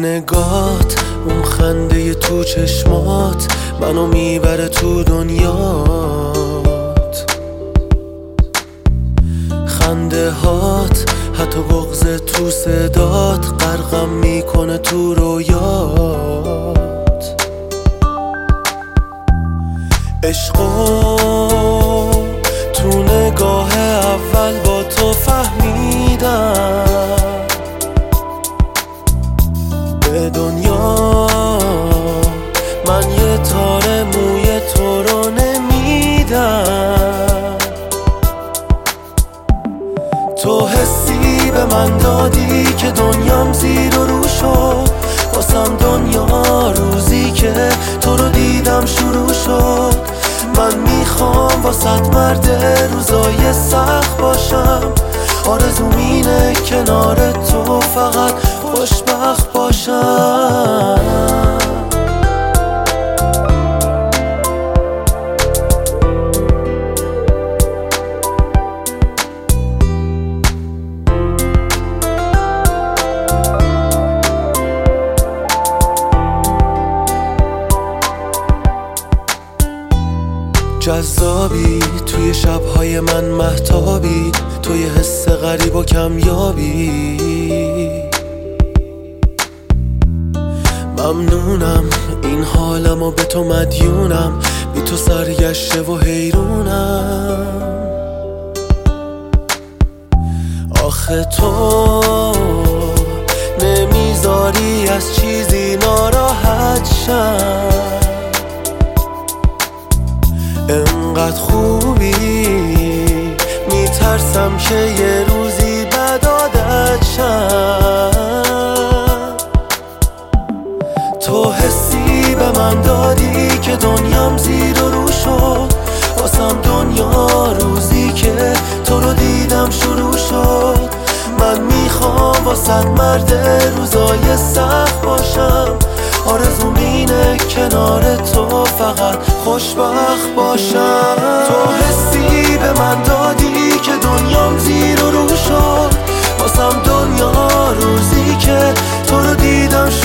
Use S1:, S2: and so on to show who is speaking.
S1: نگات، اون خنده تو چشمات منو میبره تو دنیات. خنده هات، حتی بغض تو صدات غرقم میکنه تو رویات. عشقو تو نگاه اول با تو فهمیدم، به دنیا من یه تار موی تو رو نمیدم. تو حسی به من دادی که دنیام زیر و رو شد، واسم دنیا روزی که تو رو دیدم شروع شد. من میخوام واسط مرد روزای سخت باشم، آرزوم اینه کنار تو فقط خوشبخت باشم. جذابی توی شبهای من مهتابی، توی حس غریب و کمیابی. ممنونم این حالم و به تو مدیونم، بی تو سرگشته و حیرونم. آخه تو نمیذاری از چیزی ناراحت شم، انقدر خوبی میترسم که یه روزی بد عادت شم. تو حسی به من دادی که دنیام زیر و رو شد، واسم دنیا روزی که تو رو دیدم شروع شد. من میخوام واسط مرد روزای سخت باشم، آرزوم اینه کنار تو فقط خوشبخت باشم. تو حسی به من دادی که دنیام زیر و رو شد، واسم دنیا روزی که تو رو دیدم